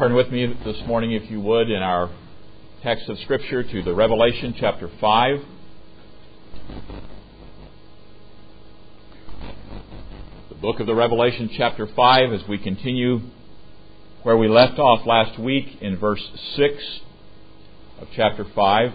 Turn with me this morning, if you would, in our text of Scripture to the Revelation chapter 5. The book of the Revelation chapter 5, as we continue where we left off last week in verse 6 of chapter 5,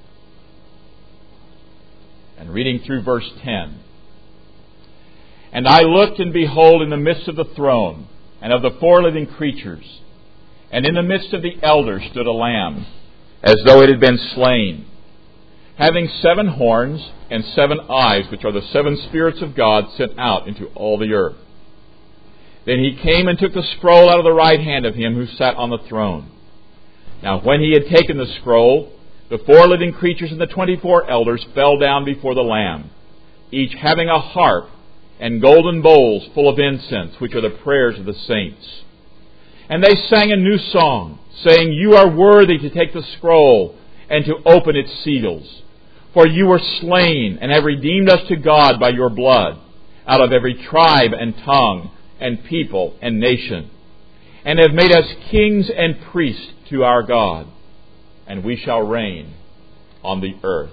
and reading through verse 10. And I looked, and behold, in the midst of the throne and of the four living creatures, and in the midst of the elders stood a lamb, as though it had been slain, having 7 horns and 7 eyes, which are the 7 spirits of God sent out into all the earth. Then he came and took the scroll out of the right hand of him who sat on the throne. Now when he had taken the scroll, the 4 living creatures and the 24 elders fell down before the Lamb, each having a harp and golden bowls full of incense, which are the prayers of the saints. And they sang a new song, saying, You are worthy to take the scroll and to open its seals. For you were slain and have redeemed us to God by your blood, out of every tribe and tongue and people and nation, and have made us kings and priests to our God, and we shall reign on the earth.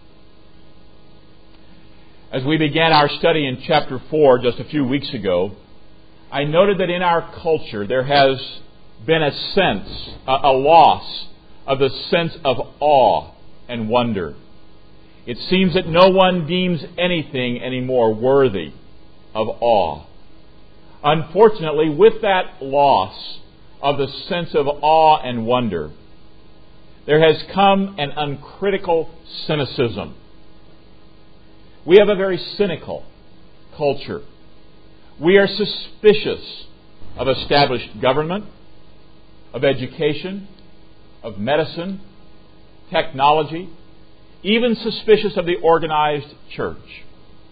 As we began our study in chapter 4 just a few weeks ago, I noted that in our culture there has been a loss of the sense of awe and wonder. It seems that no one deems anything anymore worthy of awe. Unfortunately, with that loss of the sense of awe and wonder, there has come an uncritical cynicism. We have a very cynical culture. We are suspicious of established government, of education, of medicine, technology, even suspicious of the organized church.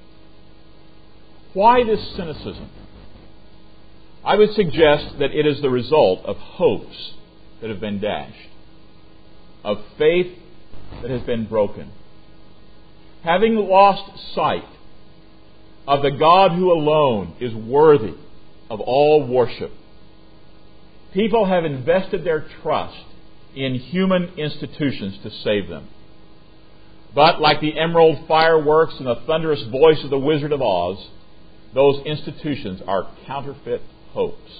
Why this cynicism? I would suggest that it is the result of hopes that have been dashed, of faith that has been broken. Having lost sight of the God who alone is worthy of all worship, people have invested their trust in human institutions to save them. But like the emerald fireworks and the thunderous voice of the Wizard of Oz, those institutions are counterfeit hopes.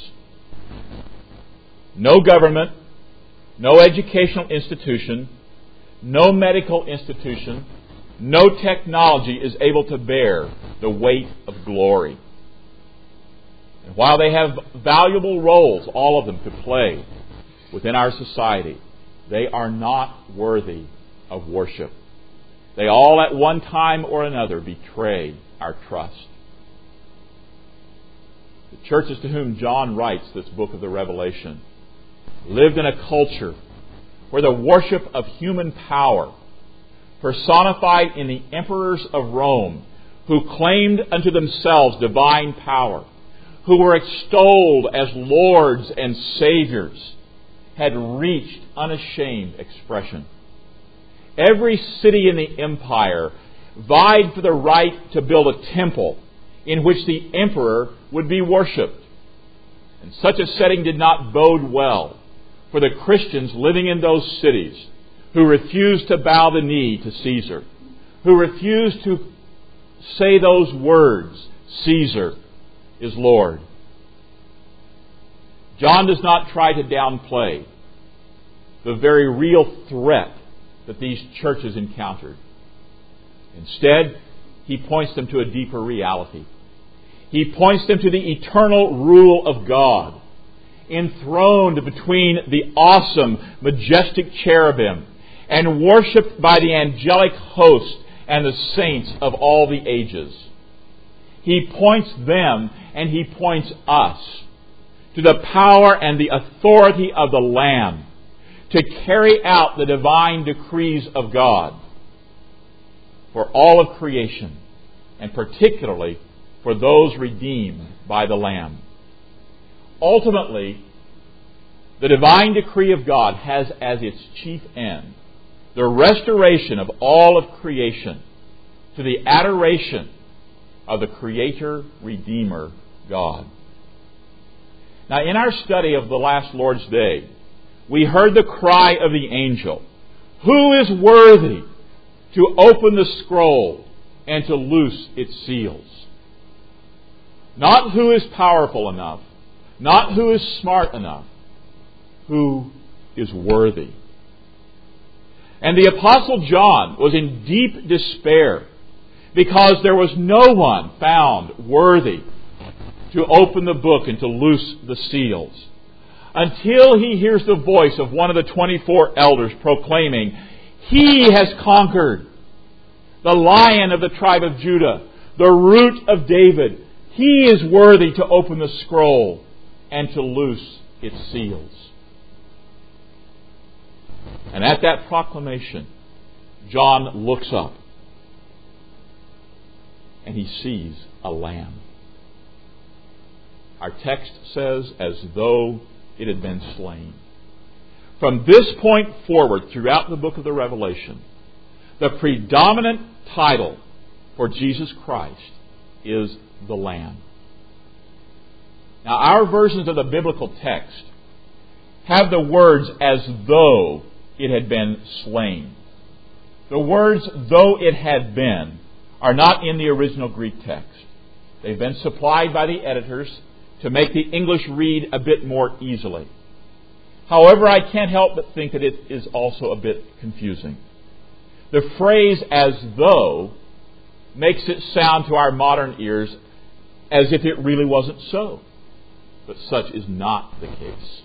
No government, no educational institution, no medical institution, no technology is able to bear the weight of glory. And while they have valuable roles, all of them, to play within our society, they are not worthy of worship. They all at one time or another betray our trust. The churches to whom John writes this book of the Revelation lived in a culture where the worship of human power, personified in the emperors of Rome, who claimed unto themselves divine power, who were extolled as lords and saviors, had reached unashamed expression. Every city in the empire vied for the right to build a temple in which the emperor would be worshipped. And such a setting did not bode well for the Christians living in those cities, who refused to bow the knee to Caesar, who refused to say those words, Caesar is Lord. John does not try to downplay the very real threat that these churches encountered. Instead, he points them to a deeper reality. He points them to the eternal rule of God, enthroned between the awesome, majestic cherubim, and worshipped by the angelic host and the saints of all the ages. He points them, and he points us, to the power and the authority of the Lamb to carry out the divine decrees of God for all of creation, and particularly for those redeemed by the Lamb. Ultimately, the divine decree of God has as its chief end the restoration of all of creation to the adoration of the Creator, Redeemer, God. Now, in our study of the last Lord's Day, we heard the cry of the angel, "Who is worthy to open the scroll and to loose its seals?" Not who is powerful enough, not who is smart enough, who is worthy. And the Apostle John was in deep despair because there was no one found worthy to open the book and to loose the seals, until he hears the voice of one of the 24 elders proclaiming, "He has conquered, the Lion of the tribe of Judah, the Root of David. He is worthy to open the scroll and to loose its seals." And at that proclamation, John looks up and he sees a lamb. Our text says, as though it had been slain. From this point forward, throughout the book of the Revelation, the predominant title for Jesus Christ is the Lamb. Now, our versions of the biblical text have the words "as though it had been slain." The words "though it had been" are not in the original Greek text. They've been supplied by the editors to make the English read a bit more easily. However, I can't help but think that it is also a bit confusing. The phrase "as though" makes it sound to our modern ears as if it really wasn't so. But such is not the case.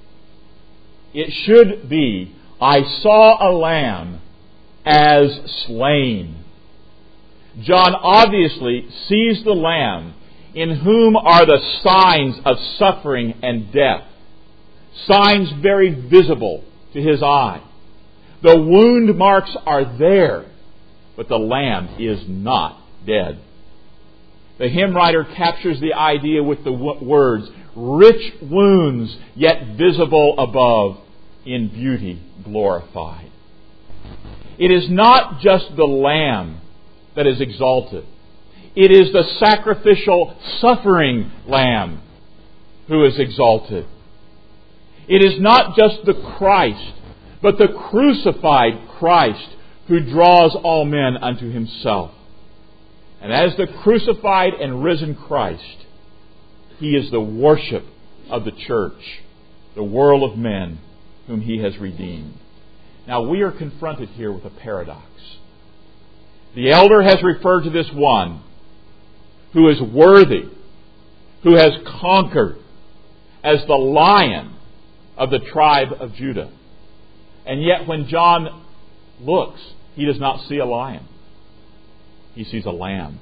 It should be, "I saw a lamb as slain." John obviously sees the lamb in whom are the signs of suffering and death. Signs very visible to his eye. The wound marks are there, but the lamb is not dead. The hymn writer captures the idea with the words, "Rich wounds, yet visible above, in beauty glorified." It is not just the lamb that is exalted. It is the sacrificial, suffering lamb who is exalted. It is not just the Christ, but the crucified Christ who draws all men unto himself. And as the crucified and risen Christ, he is the worship of the church, the world of men whom he has redeemed. Now, we are confronted here with a paradox. The elder has referred to this one who is worthy, who has conquered, as the Lion of the tribe of Judah. And yet when John looks, he does not see a lion. He sees a lamb.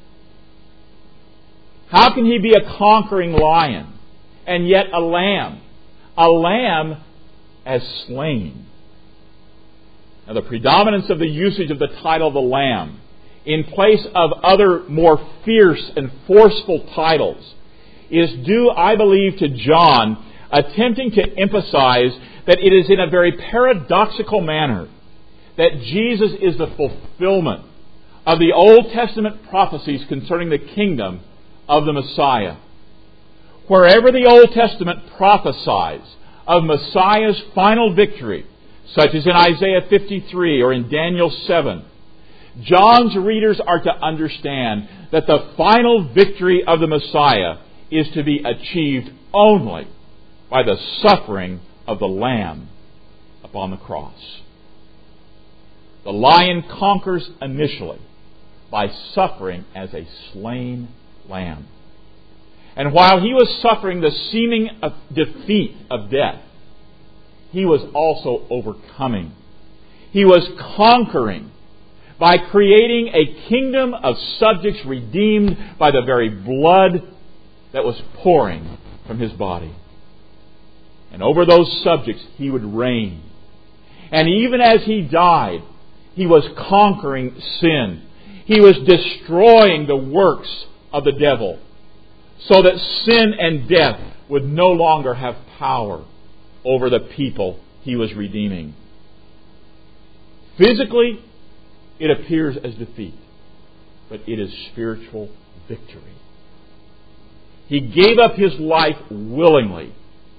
How can he be a conquering lion and yet a lamb? A lamb as slain. Now, the predominance of the usage of the title the Lamb in place of other more fierce and forceful titles is due, I believe, to John attempting to emphasize that it is in a very paradoxical manner that Jesus is the fulfillment of the Old Testament prophecies concerning the kingdom of the Messiah. Wherever the Old Testament prophesies of Messiah's final victory, such as in Isaiah 53 or in Daniel 7, John's readers are to understand that the final victory of the Messiah is to be achieved only by the suffering of the Lamb upon the cross. The lion conquers initially by suffering as a slain lamb. And while he was suffering the seeming defeat of death, he was also overcoming. He was conquering by creating a kingdom of subjects redeemed by the very blood that was pouring from his body. And over those subjects he would reign. And even as he died, he was conquering sin. He was destroying the works of the devil, so that sin and death would no longer have power over the people he was redeeming. Physically, it appears as defeat, but it is spiritual victory. He gave up His life willingly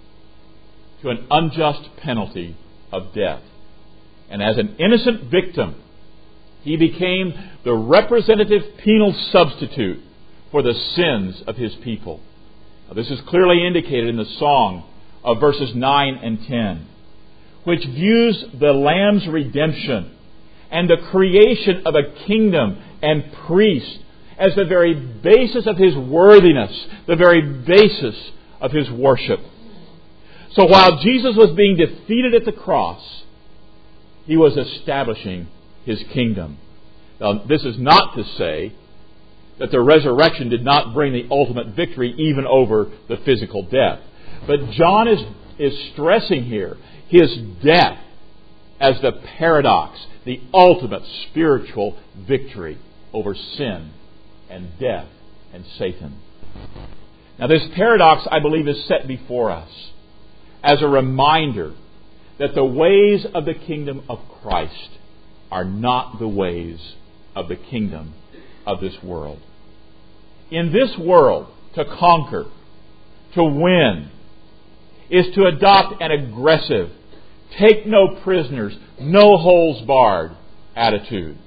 to an unjust penalty of death. And as an innocent victim, He became the representative penal substitute for the sins of His people. Now, this is clearly indicated in the song of verses 9 and 10, which views the Lamb's redemption and the creation of a kingdom and priest as the very basis of His worthiness, the very basis of His worship. So while Jesus was being defeated at the cross, He was establishing His kingdom. Now, this is not to say that the resurrection did not bring the ultimate victory even over the physical death. But John is stressing here His death as the paradox, the ultimate spiritual victory over sin and death and Satan. Now, this paradox, I believe, is set before us as a reminder that the ways of the kingdom of Christ are not the ways of the kingdom of this world. In this world, to conquer, to win, is to adopt an aggressive, take no prisoners, no holds barred attitude.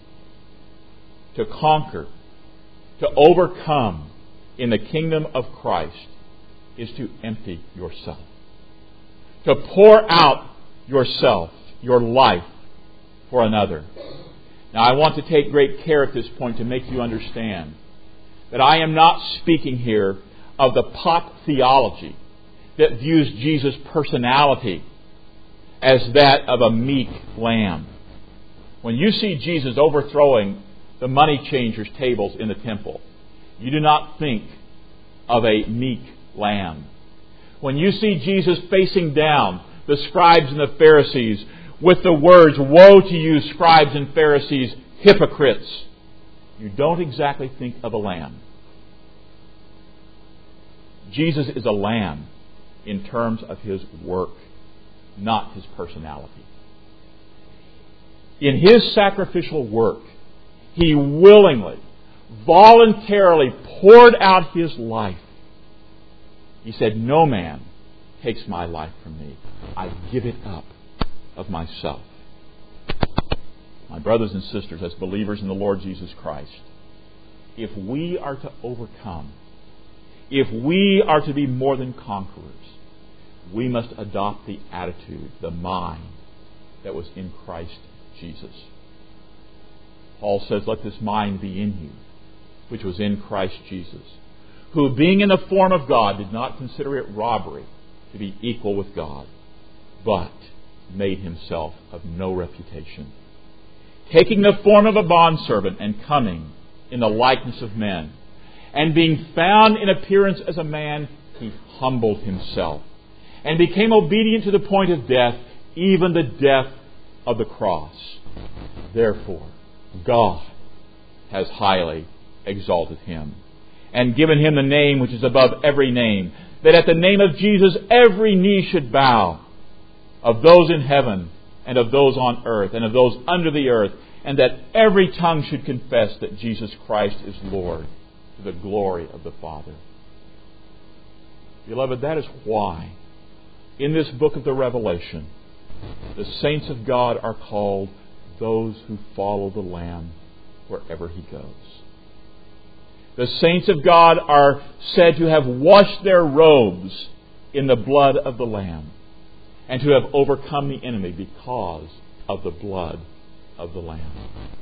To conquer, to overcome in the kingdom of Christ is to empty yourself. To pour out yourself, your life, for another. Now, I want to take great care at this point to make you understand that I am not speaking here of the pop theology that views Jesus' personality as that of a meek lamb. When you see Jesus overthrowing the money changers' tables in the temple, you do not think of a meek lamb. When you see Jesus facing down the scribes and the Pharisees with the words, "Woe to you, scribes and Pharisees, hypocrites," you don't exactly think of a lamb. Jesus is a lamb in terms of His work, not His personality. In His sacrificial work, He willingly, voluntarily poured out His life. He said, "No man takes my life from me. I give it up of myself." My brothers and sisters, as believers in the Lord Jesus Christ, if we are to overcome, if we are to be more than conquerors, we must adopt the attitude, the mind that was in Christ Jesus. Paul says, "Let this mind be in you, which was in Christ Jesus, who being in the form of God did not consider it robbery to be equal with God, but made Himself of no reputation, taking the form of a bondservant and coming in the likeness of men. And being found in appearance as a man, He humbled Himself and became obedient to the point of death, even the death of the cross. Therefore, God has highly exalted Him and given Him the name which is above every name, that at the name of Jesus every knee should bow, of those in heaven and of those on earth and of those under the earth, and that every tongue should confess that Jesus Christ is Lord, to the glory of the Father." Beloved, that is why in this book of the Revelation, the saints of God are called those who follow the Lamb wherever He goes. The saints of God are said to have washed their robes in the blood of the Lamb and to have overcome the enemy because of the blood of the Lamb.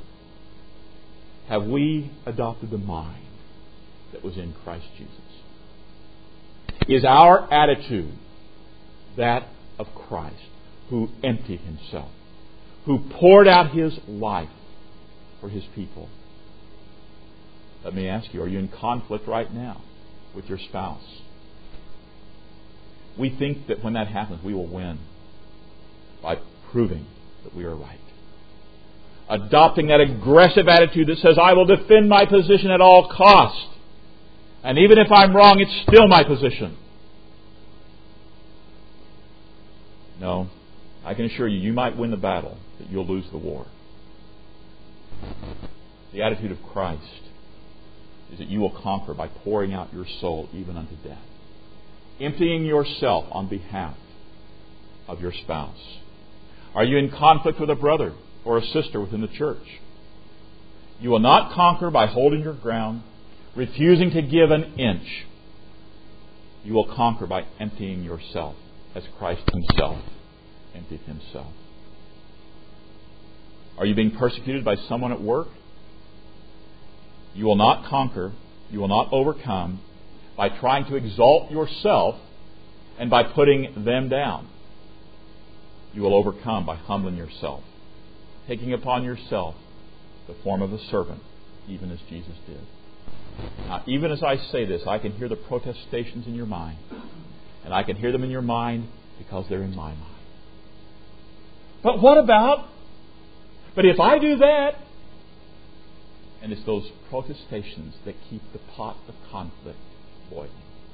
Have we adopted the mind that was in Christ Jesus? Is our attitude that of Christ, who emptied Himself, who poured out His life for His people? Let me ask you, are you in conflict right now with your spouse? We think that when that happens, we will win by proving that we are right. Adopting that aggressive attitude that says, "I will defend my position at all costs. And even if I'm wrong, it's still my position." No, I can assure you, you might win the battle, but you'll lose the war. The attitude of Christ is that you will conquer by pouring out your soul even unto death, emptying yourself on behalf of your spouse. Are you in conflict with a brother or a sister within the church? You will not conquer by holding your ground, refusing to give an inch. You will conquer by emptying yourself as Christ Himself emptied Himself. Are you being persecuted by someone at work? You will not conquer, you will not overcome by trying to exalt yourself and by putting them down. You will overcome by humbling yourself, taking upon yourself the form of a servant, even as Jesus did. Now, even as I say this, I can hear the protestations in your mind. And I can hear them in your mind because they're in my mind. But what about? But if I do that? And it's those protestations that keep the pot of conflict boiling.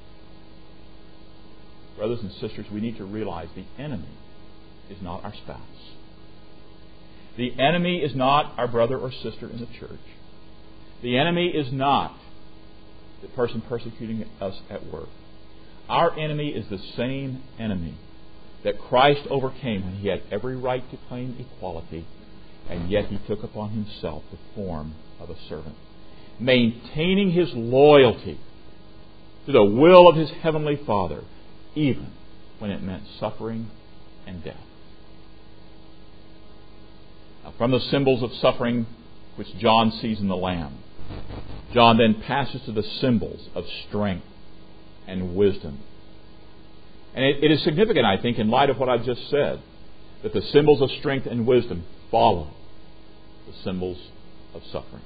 Brothers and sisters, we need to realize the enemy is not our spouse. The enemy is not our brother or sister in the church. The enemy is not the person persecuting us at work. Our enemy is the same enemy that Christ overcame when He had every right to claim equality, and yet He took upon Himself the form of a servant, maintaining His loyalty to the will of His Heavenly Father, even when it meant suffering and death. Now, from the symbols of suffering which John sees in the Lamb, John then passes to the symbols of strength and wisdom. And it is significant, I think, in light of what I've just said, that the symbols of strength and wisdom follow the symbols of suffering.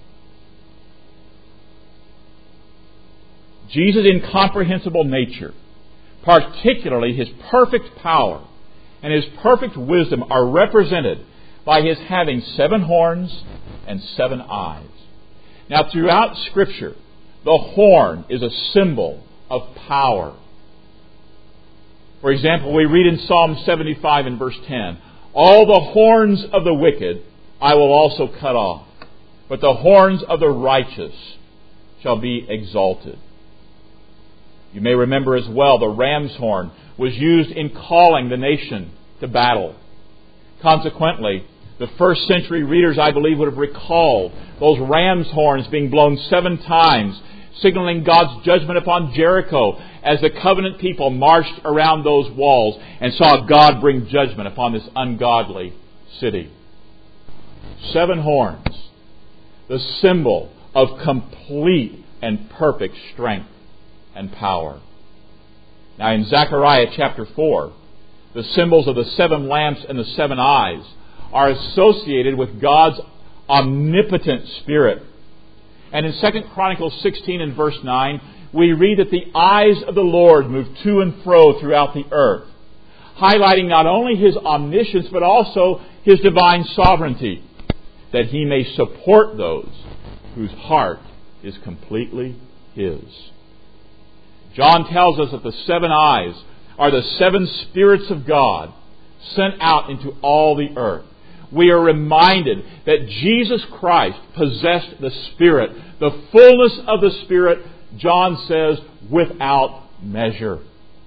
Jesus' incomprehensible nature, particularly His perfect power and His perfect wisdom, are represented by His having 7 horns and 7 eyes. Now, throughout Scripture, the horn is a symbol of power. For example, we read in Psalm 75 and verse 10, "All the horns of the wicked I will also cut off, but the horns of the righteous shall be exalted." You may remember as well the ram's horn was used in calling the nation to battle. Consequently, the first century readers, I believe, would have recalled those ram's horns being blown 7 times, signaling God's judgment upon Jericho as the covenant people marched around those walls and saw God bring judgment upon this ungodly city. 7 horns, the symbol of complete and perfect strength and power. Now in Zechariah chapter 4, the symbols of the 7 lamps and the 7 eyes are associated with God's omnipotent Spirit. And in 2 Chronicles 16 and verse 9, we read that the eyes of the Lord move to and fro throughout the earth, highlighting not only His omniscience but also His divine sovereignty, that He may support those whose heart is completely His. John tells us that the 7 eyes are the 7 spirits of God sent out into all the earth. We are reminded that Jesus Christ possessed the Spirit, the fullness of the Spirit, John says, without measure.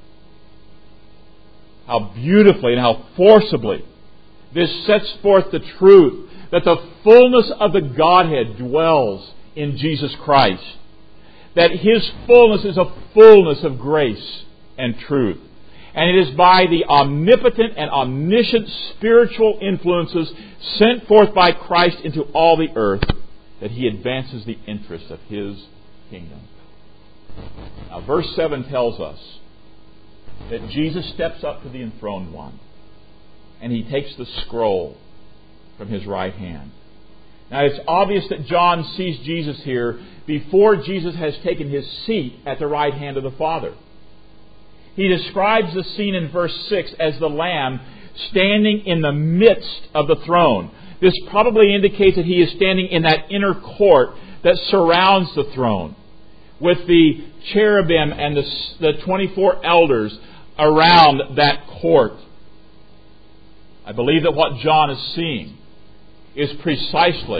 How beautifully and how forcibly this sets forth the truth that the fullness of the Godhead dwells in Jesus Christ. That His fullness is a fullness of grace and truth. And it is by the omnipotent and omniscient spiritual influences sent forth by Christ into all the earth that He advances the interests of His kingdom. Now, verse 7 tells us that Jesus steps up to the enthroned one and He takes the scroll from His right hand. Now, it's obvious that John sees Jesus here before Jesus has taken His seat at the right hand of the Father. He describes the scene in verse 6 as the Lamb standing in the midst of the throne. This probably indicates that He is standing in that inner court that surrounds the throne, with the cherubim and the 24 elders around that court. I believe that what John is seeing is precisely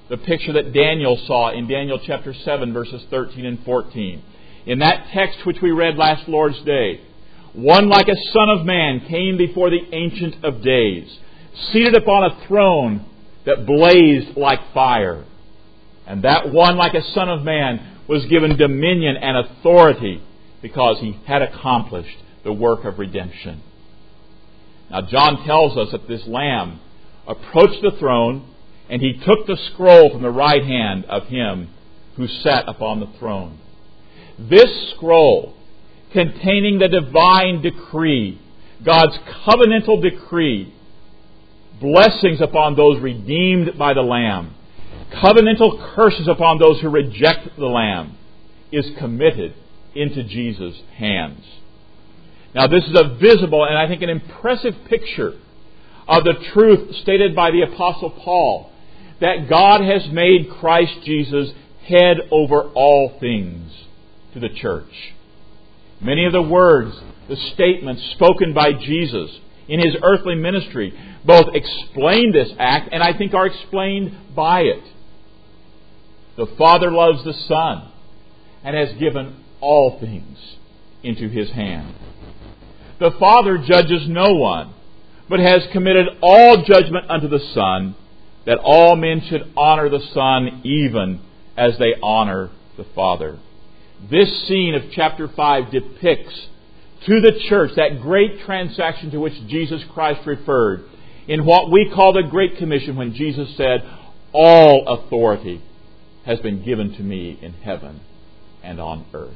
the picture that Daniel saw in Daniel chapter 7, verses 13 and 14. In that text which we read last Lord's Day, one like a son of man came before the Ancient of Days, seated upon a throne that blazed like fire. And that one like a son of man was given dominion and authority because he had accomplished the work of redemption. Now John tells us that this Lamb approached the throne, and he took the scroll from the right hand of him who sat upon the throne. This scroll, containing the divine decree, God's covenantal decree, blessings upon those redeemed by the Lamb, covenantal curses upon those who reject the Lamb, is committed into Jesus' hands. Now this is a visible and I think an impressive picture of the truth stated by the Apostle Paul, that God has made Christ Jesus head over all things to the church. Many of the words, the statements spoken by Jesus in His earthly ministry both explain this act and I think are explained by it. The Father loves the Son and has given all things into His hand. The Father judges no one, but has committed all judgment unto the Son, that all men should honor the Son even as they honor the Father. This scene of chapter 5 depicts to the church that great transaction to which Jesus Christ referred in what we call the Great Commission, when Jesus said, "All authority has been given to me in heaven and on earth.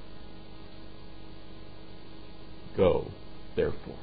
Go, therefore."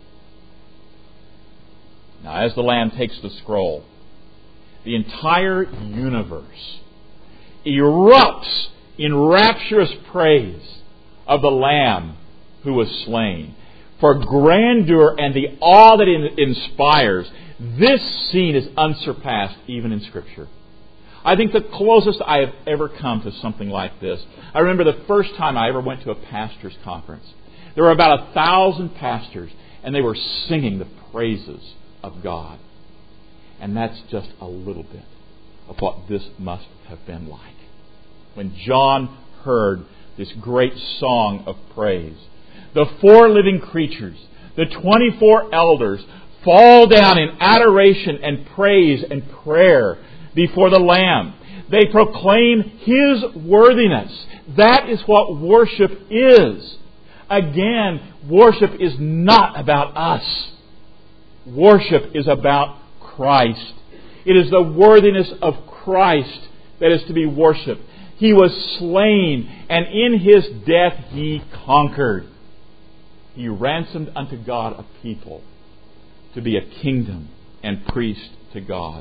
Now, as the Lamb takes the scroll, the entire universe erupts in rapturous praise of the Lamb who was slain. For grandeur and the awe that it inspires, this scene is unsurpassed even in Scripture. I think the closest I have ever come to something like this, I remember the first time I ever went to a pastor's conference. There were about 1,000 pastors, and they were singing the praises of God. And that's just a little bit of what this must have been like. When John heard this great song of praise, the 4 living creatures, the 24 elders, fall down in adoration and praise and prayer before the Lamb. They proclaim His worthiness. That is what worship is. Again, worship is not about us. Worship is about Christ. It is the worthiness of Christ that is to be worshipped. He was slain, and in His death He conquered. He ransomed unto God a people to be a kingdom and priest to God.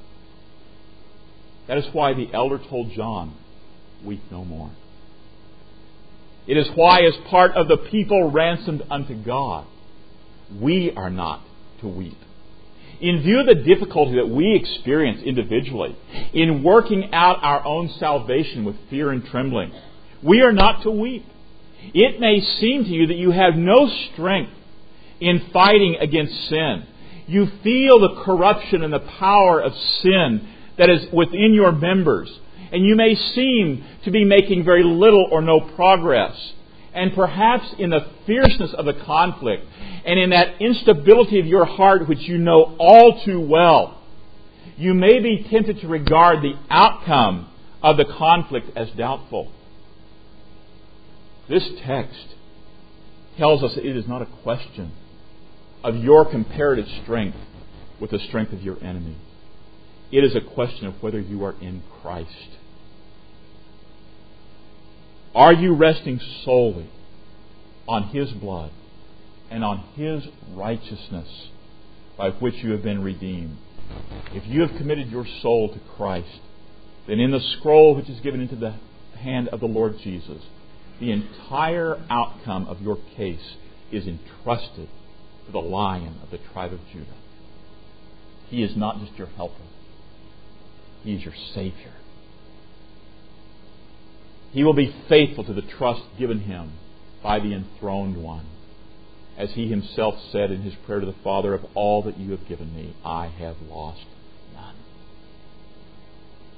That is why the elder told John, "Weep no more." It is why, as part of the people ransomed unto God, we are not to weep. In view of the difficulty that we experience individually in working out our own salvation with fear and trembling, we are not to weep. It may seem to you that you have no strength in fighting against sin. You feel the corruption and the power of sin that is within your members, and you may seem to be making very little or no progress. And perhaps in the fierceness of the conflict and in that instability of your heart, which you know all too well, you may be tempted to regard the outcome of the conflict as doubtful. This text tells us that it is not a question of your comparative strength with the strength of your enemy. It is a question of whether you are in Christ. Are you resting solely on His blood and on His righteousness by which you have been redeemed? If you have committed your soul to Christ, then in the scroll which is given into the hand of the Lord Jesus, the entire outcome of your case is entrusted to the Lion of the tribe of Judah. He is not just your helper. He is your Savior. He will be faithful to the trust given Him by the enthroned one. As He Himself said in His prayer to the Father, "Of all that you have given me, I have lost none."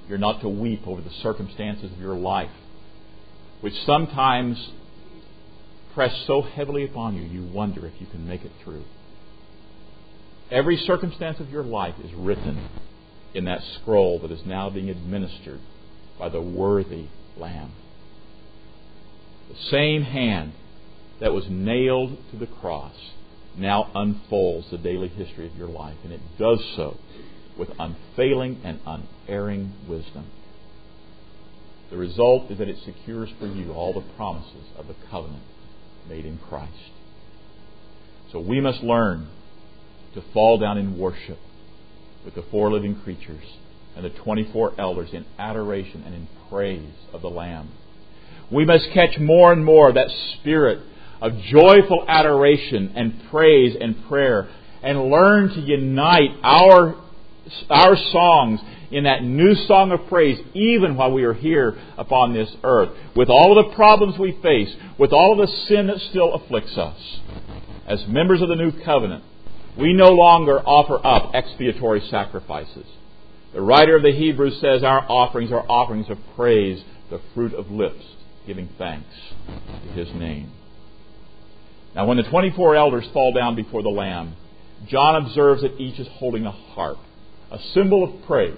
You're not to weep over the circumstances of your life, which sometimes press so heavily upon you, you wonder if you can make it through. Every circumstance of your life is written in that scroll that is now being administered by the worthy Lamb. The same hand that was nailed to the cross now unfolds the daily history of your life, and it does so with unfailing and unerring wisdom. The result is that it secures for you all the promises of the covenant made in Christ. So we must learn to fall down in worship with the four living creatures and the 24 elders in adoration and in praise of the Lamb. We must catch more and more that spirit of joyful adoration and praise and prayer, and learn to unite our songs in that new song of praise, even while we are here upon this earth, with all of the problems we face, with all of the sin that still afflicts us. As members of the new covenant, we no longer offer up expiatory sacrifices. The writer of the Hebrews says our offerings are offerings of praise, the fruit of lips, giving thanks to His name. Now, when the 24 elders fall down before the Lamb, John observes that each is holding a harp, a symbol of praise,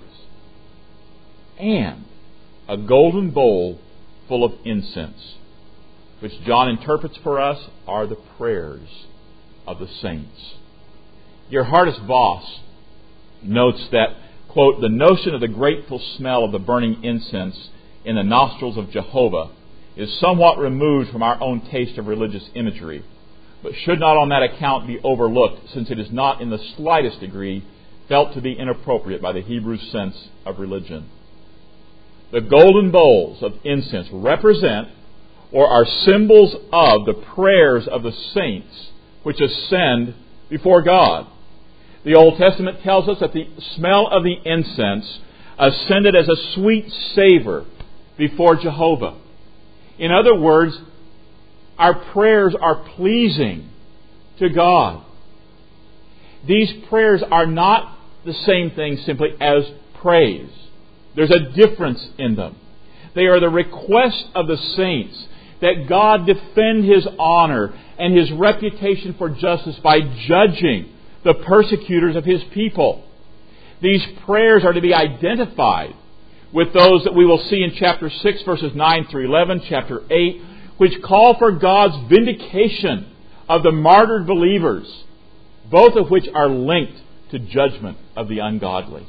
and a golden bowl full of incense, which John interprets for us are the prayers of the saints. Gerhardus Voss notes that, quote, the notion of the grateful smell of the burning incense in the nostrils of Jehovah is somewhat removed from our own taste of religious imagery, but should not on that account be overlooked, since it is not in the slightest degree felt to be inappropriate by the Hebrew sense of religion. The golden bowls of incense represent or are symbols of the prayers of the saints which ascend before God. The Old Testament tells us that the smell of the incense ascended as a sweet savor before Jehovah. In other words, our prayers are pleasing to God. These prayers are not the same thing simply as praise. There's a difference in them. They are the request of the saints that God defend His honor and His reputation for justice by judging the persecutors of His people. These prayers are to be identified with those that we will see in chapter 6, verses 9 through 11, chapter 8, which call for God's vindication of the martyred believers, both of which are linked to judgment of the ungodly.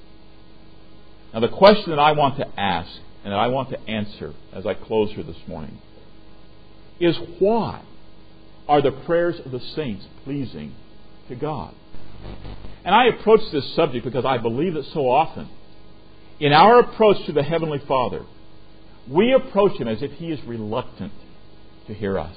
Now, the question that I want to ask and that I want to answer as I close here this morning is, why are the prayers of the saints pleasing to God? And I approach this subject because I believe that so often in our approach to the Heavenly Father, we approach Him as if He is reluctant to hear us.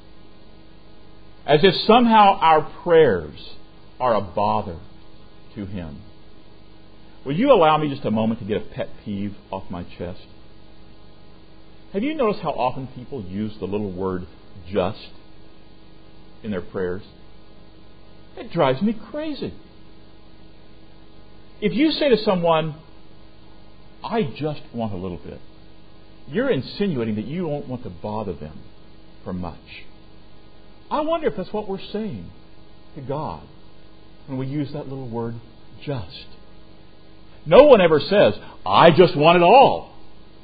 As if somehow our prayers are a bother to Him. Will you allow me just a moment to get a pet peeve off my chest? Have you noticed how often people use the little word just in their prayers? It drives me crazy. If you say to someone, I just want a little bit, you're insinuating that you won't want to bother them for much. I wonder if that's what we're saying to God when we use that little word just. No one ever says, I just want it all.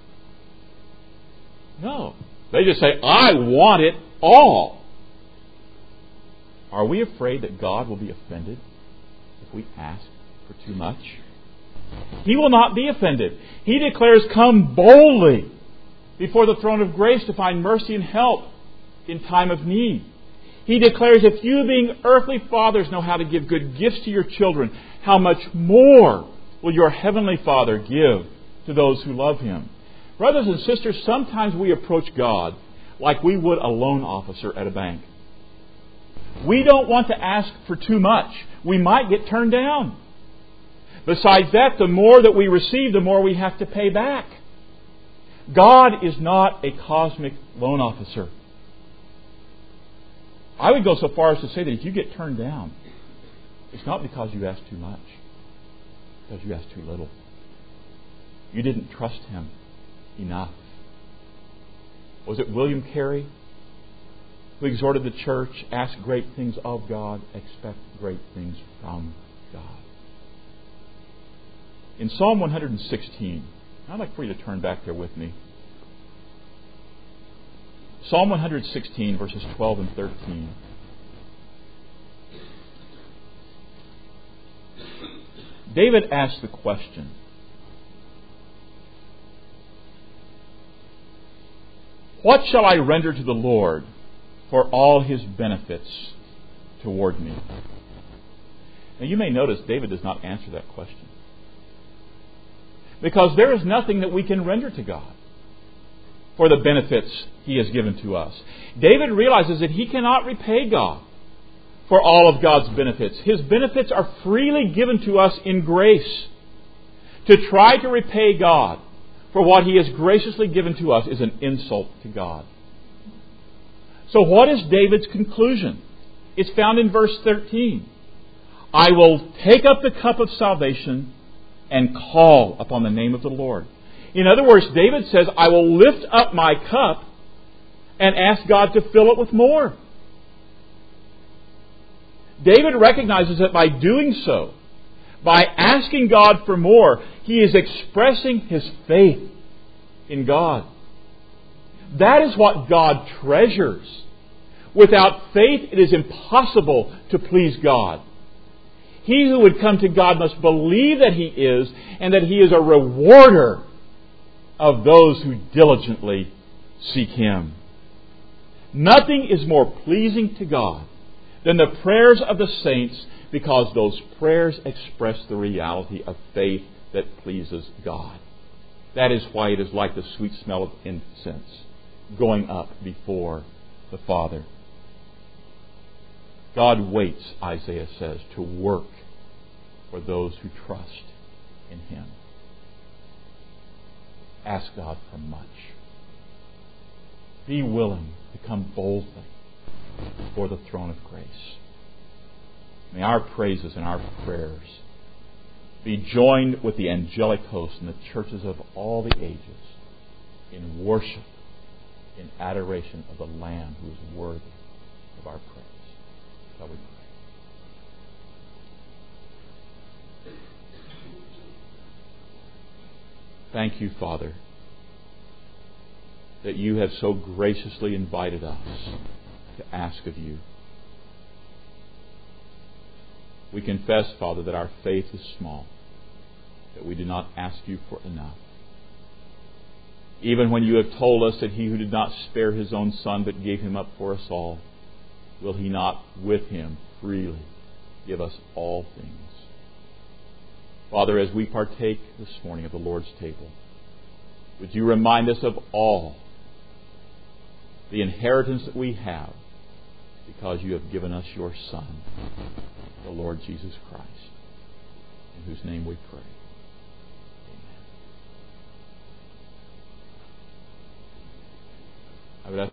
No. They just say, I want it all. Are we afraid that God will be offended if we ask for too much? He will not be offended. He declares, come boldly before the throne of grace to find mercy and help in time of need. He declares, if you being earthly fathers know how to give good gifts to your children, how much more will your heavenly Father give to those who love Him? Brothers and sisters, sometimes we approach God like we would a loan officer at a bank. We don't want to ask for too much. We might get turned down. Besides that, the more that we receive, the more we have to pay back. God is not a cosmic loan officer. I would go so far as to say that if you get turned down, it's not because you ask too much, because you ask too little. You didn't trust Him enough. Was it William Carey who exhorted the church, ask great things of God, expect great things from God? In Psalm 116, I'd like for you to turn back there with me. Psalm 116, verses 12 and 13. David asked the question, what shall I render to the Lord for all His benefits toward me? Now you may notice David does not answer that question, because there is nothing that we can render to God for the benefits He has given to us. David realizes that he cannot repay God for all of God's benefits. His benefits are freely given to us in grace. To try to repay God for what He has graciously given to us is an insult to God. So what is David's conclusion? It's found in verse 13. I will take up the cup of salvation and call upon the name of the Lord. In other words, David says, I will lift up my cup and ask God to fill it with more. David recognizes that by doing so, by asking God for more, he is expressing his faith in God. That is what God treasures. Without faith, it is impossible to please God. He who would come to God must believe that He is, and that He is a rewarder of those who diligently seek Him. Nothing is more pleasing to God than the prayers of the saints, because those prayers express the reality of faith that pleases God. That is why it is like the sweet smell of incense going up before the Father. God waits, Isaiah says, to work for those who trust in Him. Ask God for much. Be willing to come boldly before the throne of grace. May our praises and our prayers be joined with the angelic host in the churches of all the ages in worship, in adoration of the Lamb who is worthy of our praise. Shall we pray? Thank You, Father, that You have so graciously invited us to ask of You. We confess, Father, that our faith is small, that we do not ask You for enough. Even when You have told us that He who did not spare His own Son but gave Him up for us all, will He not with Him freely give us all things? Father, as we partake this morning of the Lord's table, would You remind us of all the inheritance that we have because You have given us Your Son, the Lord Jesus Christ, in whose name we pray. Amen. I would ask